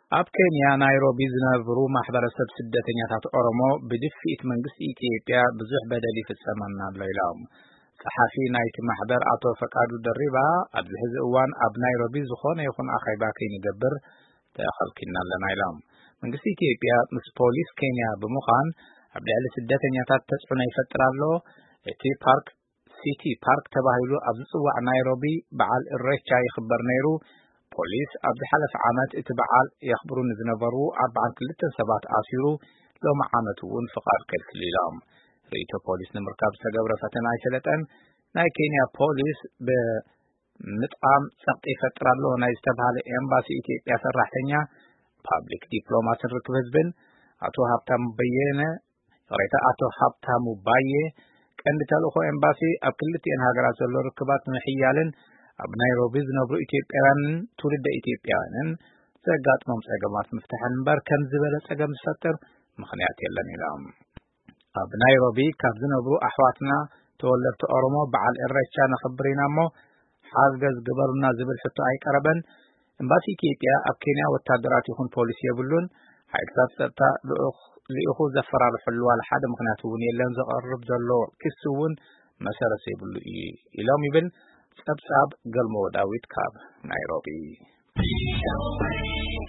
ኣብ ኬንያ ናይሮቢ ዝነብሩ ማሕበረሰብ ስደተኛታት ኦሮሞ ብድፍኢት መንግስቲ ኢትዮጵያ ብዙሕ በደል ይፍጸመና ኣሎ ኢሎም ጸሓፊ ናይቲ ማሕበር አቶ ፈቃዱ ደሪባ ኣብዚ ሕዚ እዋን ኣብ ናይሮቢ ዝኾነ ይኹን ኣኼባ ከይንገብር ተኸልኪልና ኣለና ኢሎም መንግስቲ ኢትዮጵያ ምስ ፖሊስ ኬንያ ብምዃን ኣብ ልዕሊ ስደተኛታት ተጽዕኖ ይፈጥር ኣሎ እቲ ሲቲ ፓርክ ተባሂሉ ኣብ ዝጽዋዕ ናይሮቢ በዓል ኢሬቻ ይኽበር ነይሩ ፖሊስ ኣብ ዝሓለፈ ዓመት እቲ በዓል የኽብሩ ዝነበሩ 42 ሰባት ኣሲሩ ሎም ዓመት እውን ፍቃድ ከልክል ኢሎም ርእይቶ ፖሊስ ንምርካብ ዝተገብረ ፈተና ኣይሰለጠን ናይ ኬንያ ፖሊስ ብምጥቃም ጸቕጢ ይፈጥር ኣሎ ናይ ዝተባሃለ ኤምባሲ ኢትዮጵያ ሰራሕተኛ ፓብሊክ ዲፕሎማሲ ርክብ ህዝብን አቶ ሀብታሙ ባየ ቀንዲ ተልእኾ ኤምባሲ ኣብ ክልቲአን ሃገራት ዘሎ ርክባት ምሕያልን ኣብ ናይሮቢ ዝነብሩ ኢትዮጵያውያንን ትውልደ ኢትዮጵያውያንን ዘጋጥሞም ጸገማት ምፍታሕን እምበር ከም ዝበለ ጸገም ዝፈጥር ምኽንያት የለን ኢሎም ኣብ ናይሮቢ ካብ ዝነብሩ ኣሕዋትና ተወለድቲ ኦሮሞ በዓል ኢሬቻ ነኽብር ኢና እሞ ሓገዝ ግበሩና ዝብል ሕቶ ኣይቀረበን ኤምባሲ ኢትዮጵያ ኣብ ኬንያ ወታደራት ይኹን ፖሊስ የብሉን ሓይልታት ጸጥታ ልኢኹ ዘፈራርሑሉ ዋላ ሓደ ምኽንያት እውን የለን ዘቐርብ ዘሎ ክስ እውን መሰረት ዘይብሉ እዩ ኢሎም ይብል ጸብጻብ ገልሞ ዳዊት ካብ ናይሮቢ